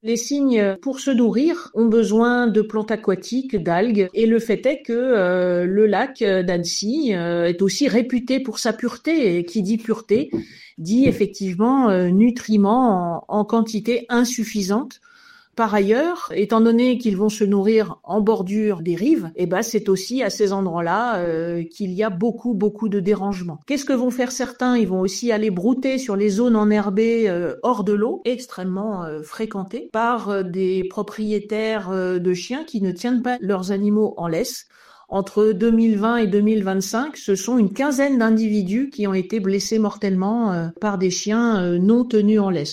Les cygnes, pour se nourrir, ont besoin de plantes aquatiques, d'algues, et le fait est que le lac d'Annecy est aussi réputé pour sa pureté, et qui dit pureté dit effectivement nutriments en quantité insuffisante. Par ailleurs, étant donné qu'ils vont se nourrir en bordure des rives, c'est aussi à ces endroits-là qu'il y a beaucoup de dérangements. Qu'est-ce que vont faire certains? Ils vont aussi aller brouter sur les zones enherbées hors de l'eau, extrêmement fréquentées par des propriétaires de chiens qui ne tiennent pas leurs animaux en laisse. Entre 2020 et 2025, ce sont une quinzaine d'individus qui ont été blessés mortellement par des chiens non tenus en laisse.